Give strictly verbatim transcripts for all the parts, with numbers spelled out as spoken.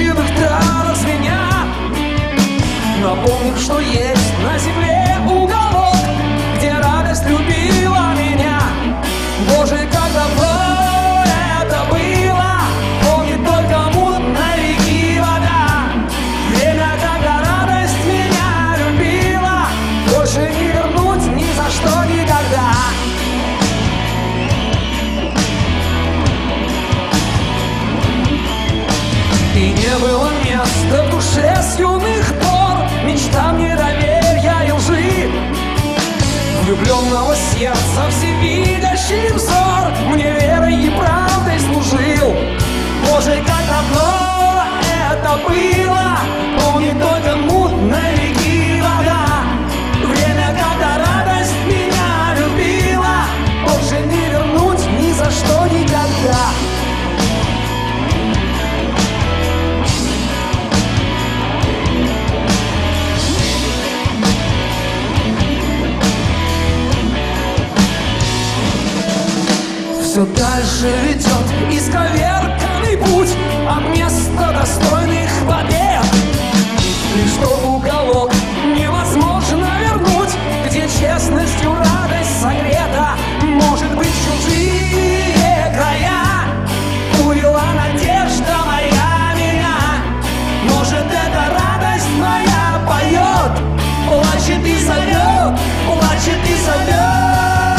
конченых травах звеня, напомним, что есть на земле уголок, где радость любила меня. Боже, как давно это было, помнит только мутной реки вода. Время, когда радость меня любила, больше не вернуть ни за что никогда. И не было места в душе с юных пор мечтам недоверия и лжи, влюбленного сердца всевидящий взор мне верой и правдой служил. Боже, как давно это было, помнит только мутной реки вода. Время, когда радость меня любила, больше не вернуть ни за что никогда. Все дальше ведет исковерканный путь от места достойных побед. Лишь тот уголок невозможно вернуть, где честностью радость согрета. Может быть, чужие края увела надежда моя меня. Может, эта радость моя поет, плачет и зовет, плачет и зовет.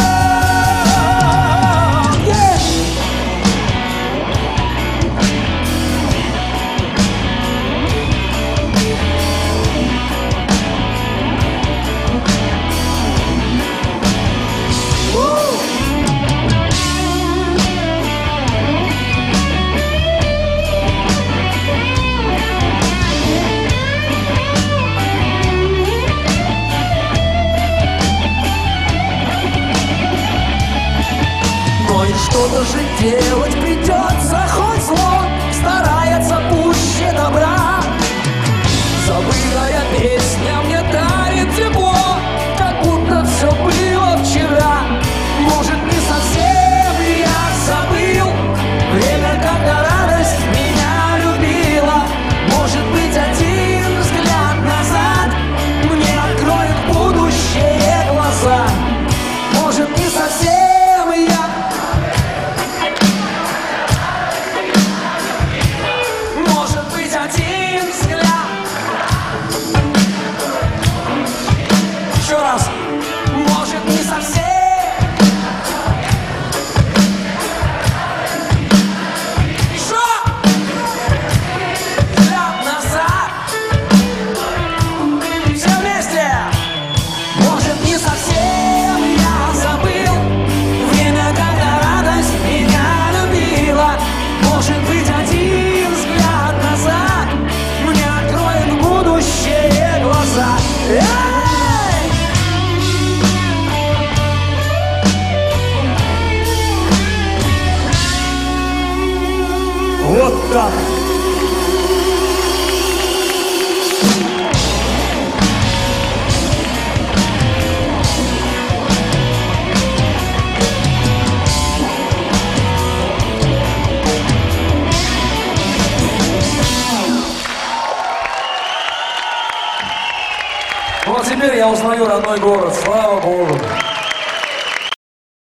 Что-то же делать придется, хоть зло старается пуще добра. Забытая песня мне дарит тепло, как будто все было вчера. Может, не совсем я забыл время, когда радость меня любила. Может быть, один взгляд назад мне откроет будущее глаза. Может, не совсем я. Может, не совсем. Еще взгляд назад. Все вместе. Может, не совсем я забыл время, когда радость меня любила. Может быть, один взгляд назад мне откроет будущее глаза. Вот так. Вот теперь я узнаю родной город, слава Богу.